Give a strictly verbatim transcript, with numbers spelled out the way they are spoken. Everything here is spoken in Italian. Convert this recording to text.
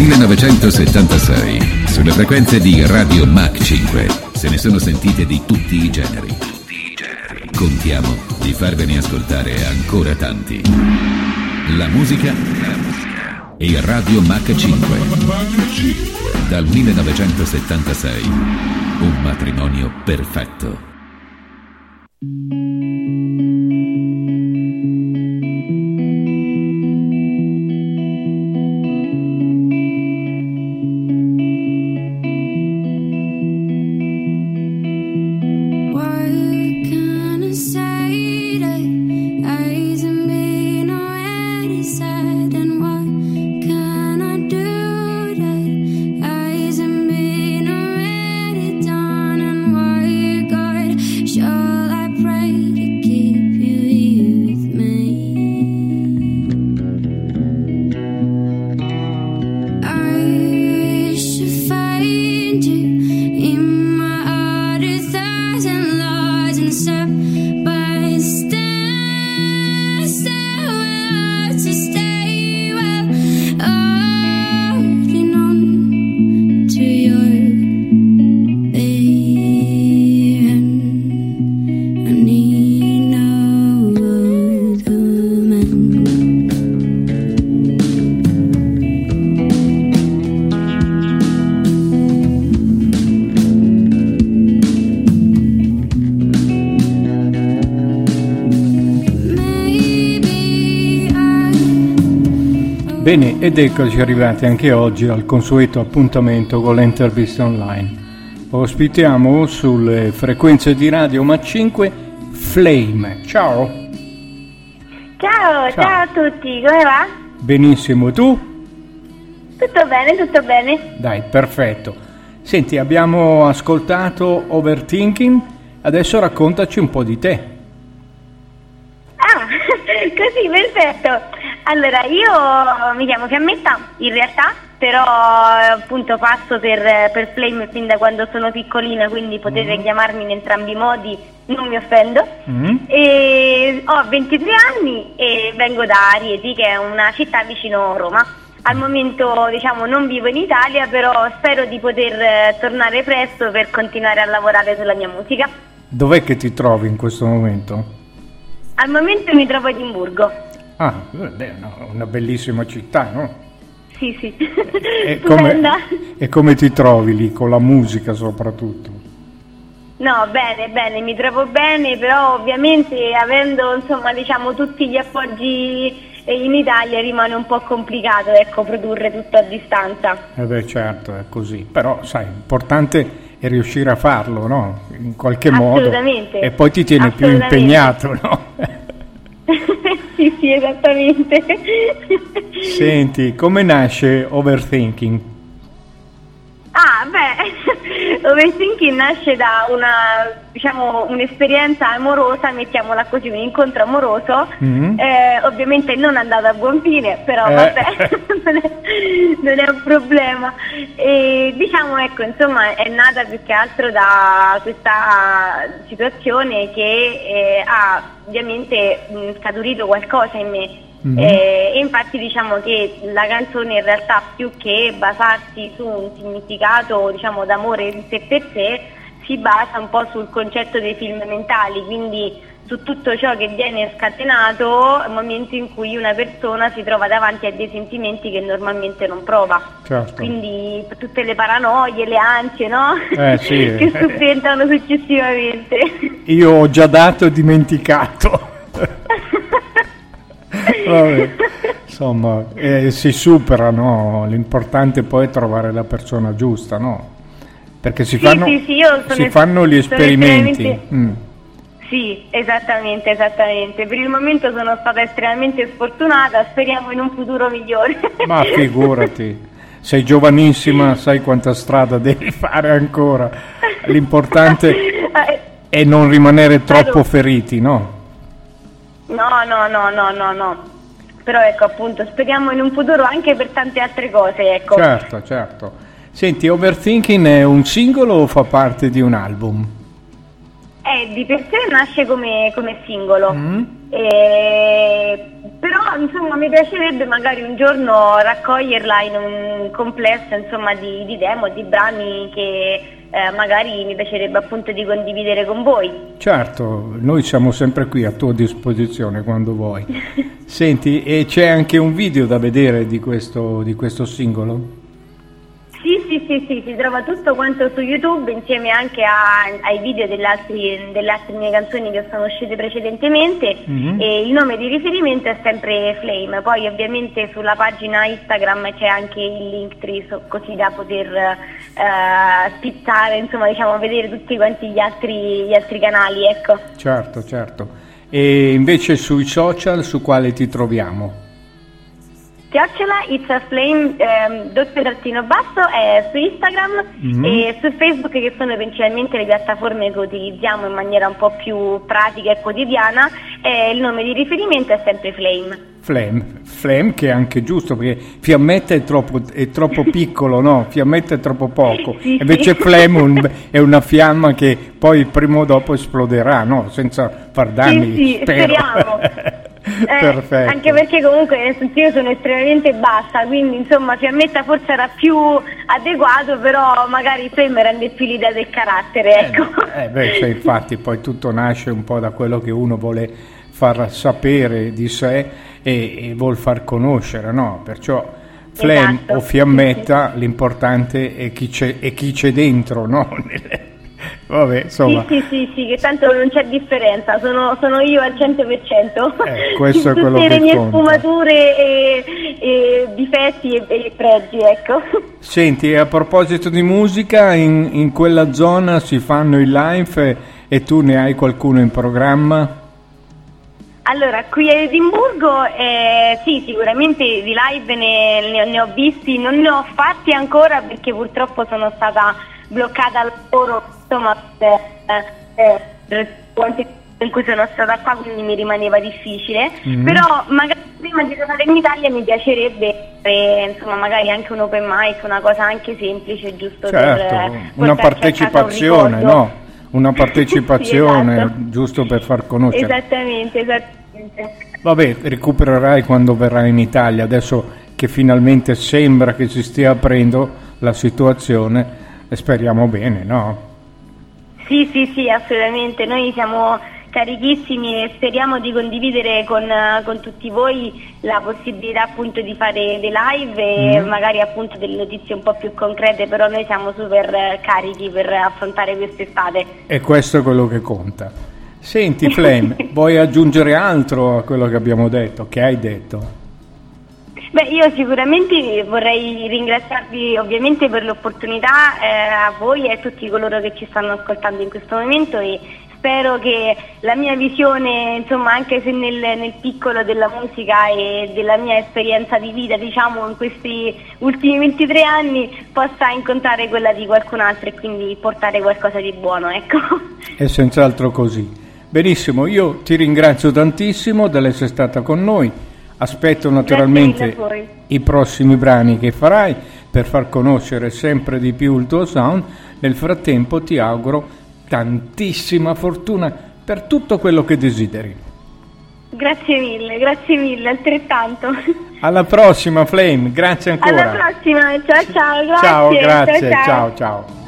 millenovecentosettantasei, sulle frequenze di Radio Mach cinque, se ne sono sentite di tutti i generi. Tutti i generi. Contiamo di farvene ascoltare ancora tanti. La musica, la musica e Radio Mach cinque. Dal millenovecentosettantasei, un matrimonio perfetto. Bene, ed eccoci arrivati anche oggi al consueto appuntamento con le interviste online. Ospitiamo sulle frequenze di Radio Mach cinque Flame. Ciao. Ciao, ciao, ciao a tutti, come va? Benissimo, tu? Tutto bene, tutto bene. Dai, perfetto. Senti, abbiamo ascoltato Overthinking, adesso raccontaci un po' di te. Ah, così, perfetto. Allora, io mi chiamo Fiammetta, in realtà, però appunto passo per, per Flame fin da quando sono piccolina, quindi potete mm. chiamarmi in entrambi i modi, non mi offendo. Mm. E ho ventitré anni e vengo da Rieti, che è una città vicino Roma. Al momento, diciamo, non vivo in Italia, però spero di poter tornare presto per continuare a lavorare sulla mia musica. Dov'è che ti trovi in questo momento? Al momento mi trovo a Edimburgo. Ah, beh, no, una bellissima città, no? Sì, sì. E come, e come ti trovi lì, con la musica soprattutto? No, bene, bene, mi trovo bene, però ovviamente avendo, insomma, diciamo, tutti gli appoggi in Italia rimane un po' complicato, ecco, produrre tutto a distanza. Eh beh, certo, è così. Però, sai, l'importante è riuscire a farlo, no? In qualche modo. Assolutamente. E poi ti tiene più impegnato, no? Sì, sì, esattamente. Senti, come nasce Overthinking? Ah, beh, Overthinking nasce da una, diciamo, un'esperienza amorosa, mettiamola così, un incontro amoroso, mm-hmm. eh, ovviamente non andato a buon fine, però eh. vabbè, non, è, non è un problema. E diciamo, ecco, insomma, è nata più che altro da questa situazione che eh, ha ovviamente mh, scaturito qualcosa in me. Mm-hmm. Eh, e infatti diciamo che la canzone in realtà, più che basarsi su un significato, diciamo, d'amore in sé per sé, si basa un po' sul concetto dei film mentali, quindi su tutto ciò che viene scatenato nel momento in cui una persona si trova davanti a dei sentimenti che normalmente non prova. Certo. Quindi tutte le paranoie, le ansie, no? Eh, sì. che subentrano successivamente. Io ho già dato e dimenticato. Vabbè, insomma, eh, si supera, no? L'importante poi è trovare la persona giusta, no? Perché si sì, fanno, sì, sì, io sono si es- fanno gli esperimenti. Mm. Sì, esattamente, esattamente. Per il momento sono stata estremamente sfortunata, speriamo in un futuro migliore. Ma figurati, sei giovanissima, sai quanta strada devi fare ancora. L'importante è non rimanere troppo feriti, no? No, no, no, no, no, no. Però ecco, appunto, speriamo in un futuro anche per tante altre cose, ecco. Certo, certo. Senti, Overthinking è un singolo o fa parte di un album? Eh, di per sé nasce come, come singolo. Mm. E, però insomma mi piacerebbe magari un giorno raccoglierla in un complesso insomma di, di demo, di brani che eh, magari mi piacerebbe appunto di condividere con voi. Certo, noi siamo sempre qui a tua disposizione quando vuoi. Senti, e c'è anche un video da vedere di questo, di questo singolo? Sì, sì, sì, sì, si trova tutto quanto su YouTube insieme anche a, ai video delle altre, delle altre mie canzoni che sono uscite precedentemente, mm-hmm. e il nome di riferimento è sempre Flame. Poi ovviamente sulla pagina Instagram c'è anche il Linktree, so, così da poter uh, spizzare, insomma diciamo vedere tutti quanti gli altri, gli altri canali, ecco. Certo, certo. E invece sui social su quale ti troviamo? Chiocciola, It's a Flame, ehm, doppio trattino basso, è su Instagram, mm-hmm. e su Facebook, che sono principalmente le piattaforme che utilizziamo in maniera un po' più pratica e quotidiana, e il nome di riferimento è sempre Flame. Flame, Flame che è anche giusto, perché Fiammetta è troppo, è troppo piccolo, no? Fiammetta è troppo poco, sì, invece sì. Flame un, è una fiamma che poi prima o dopo esploderà, no? Senza far danni, sì, sì, spero. Speriamo. Eh, anche perché comunque nel senso io sono estremamente bassa, quindi insomma Fiammetta forse era più adeguato, però magari Flame rende più l'idea del carattere, ecco. Eh, eh beh, se infatti poi tutto nasce un po' da quello che uno vuole far sapere di sé e, e vuol far conoscere, no? Perciò Flame, esatto, o Fiammetta, sì, sì. L'importante è chi c'è, è chi c'è dentro, no? Vabbè, insomma. Sì, sì, sì, sì, che tanto non c'è differenza, sono, sono io al cento per cento. Eh, questo è quello tutte che le mie conta. Sfumature e, e difetti e, e pregi, ecco. Senti, a proposito di musica, in, in quella zona si fanno i live e, e tu ne hai qualcuno in programma? Allora, qui a Edimburgo eh, sì, sicuramente di live ne, ne, ne ho visti, non ne ho fatti ancora perché purtroppo sono stata bloccata al lavoro, insomma, eh, eh, in cui sono stata qua, quindi mi rimaneva difficile, mm-hmm. però magari prima di tornare in Italia mi piacerebbe eh, insomma magari anche un open mic, una cosa anche semplice, giusto, certo, per una partecipazione, un no? Una partecipazione, sì, esatto. Giusto per far conoscere. Esattamente, esattamente. Vabbè, recupererai quando verrai in Italia, adesso che finalmente sembra che si stia aprendo la situazione, e speriamo bene, no? Sì, sì, sì, assolutamente, noi siamo carichissimi e speriamo di condividere con, con tutti voi la possibilità appunto di fare dei live e mm. magari appunto delle notizie un po' più concrete, però noi siamo super carichi per affrontare quest'estate. E questo è quello che conta. Senti Flame, vuoi aggiungere altro a quello che abbiamo detto, che hai detto? Beh, io sicuramente vorrei ringraziarvi ovviamente per l'opportunità, eh, a voi e a tutti coloro che ci stanno ascoltando in questo momento, e spero che la mia visione, insomma, anche se nel, nel piccolo della musica e della mia esperienza di vita, diciamo, in questi ultimi ventitré anni, possa incontrare quella di qualcun altro e quindi portare qualcosa di buono, ecco. È senz'altro così. Benissimo, io ti ringrazio tantissimo dell'essere stata con noi. Aspetto naturalmente i prossimi brani che farai per far conoscere sempre di più il tuo sound. Nel frattempo ti auguro tantissima fortuna per tutto quello che desideri. Grazie mille, grazie mille, altrettanto. Alla prossima Flame, grazie ancora. Alla prossima, ciao ciao, grazie. Ciao, grazie, ciao ciao. ciao. ciao.